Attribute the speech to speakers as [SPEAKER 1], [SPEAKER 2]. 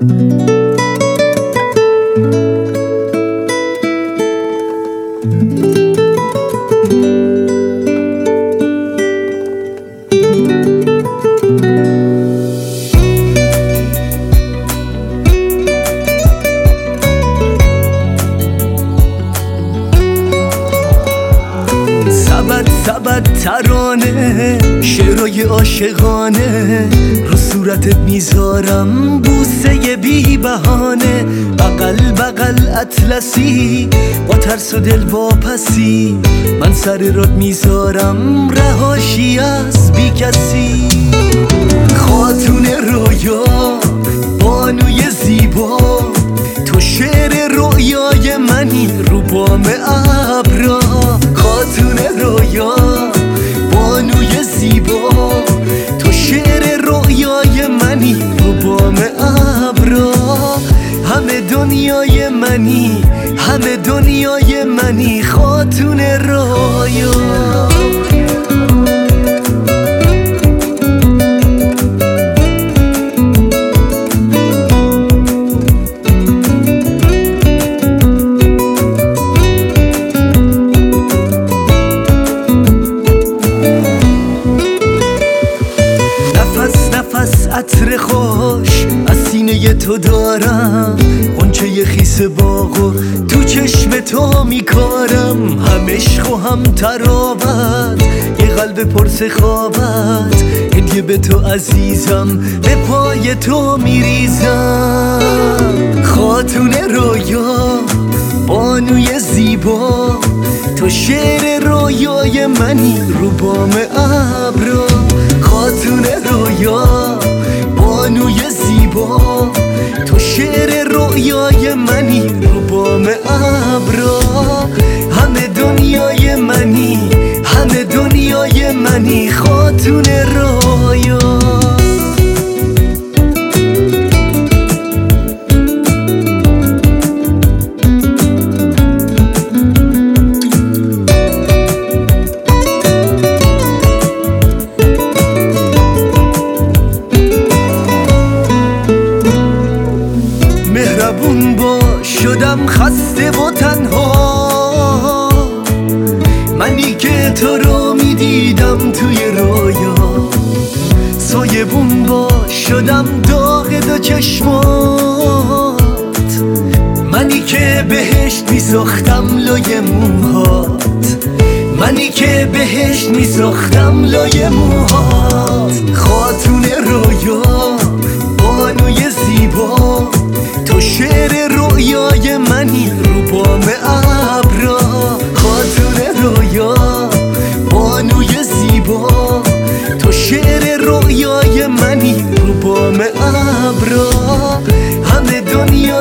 [SPEAKER 1] سبد ترانه شعرهای عاشقانه رو صورتت میذارم بوسه بی بهانه بغل بغل اطلسی با ترس و دل واپسی من سر رد میذارم رهاشی از بی کسی خاتون رویا بانوی زیبا تو شعر رویای منی رو بام ابرا خاتون رویا بانوی زیبا تو شعر رویای منی رو بام ابرا همه دنیای منی همه دنیای منی خاتون رویا عطر خوش از سینه تو دارم غنچه خیس باغو تو چشم تو میکارم هم عشق و هم تراوت یه قلب پر سخاوت هدیه به تو عزیزم به پای تو میریزم خاتون رویا بانوی زیبا تو شعر رویای منی رو بام ابرا خاتون رویا بانوی زیبا تو شعر رویای منی رو بام ابرا همه دنیای منی همه دنیای منی خاتون رویا مهربون باش شدم خسته و تنها منی که تو رو میدیدم توی رویا سایبون باش شدم داغ دو چشمات منی که بهشت میساختم لای موهات منی که بهشت میساختم لای موهات خاتون رویا بانوی زیبا تو شعر رویای منی رو بام ابرا خاتون رویا بانوی زیبا تو شعر رویای منی رو بام ابرا همه دنیا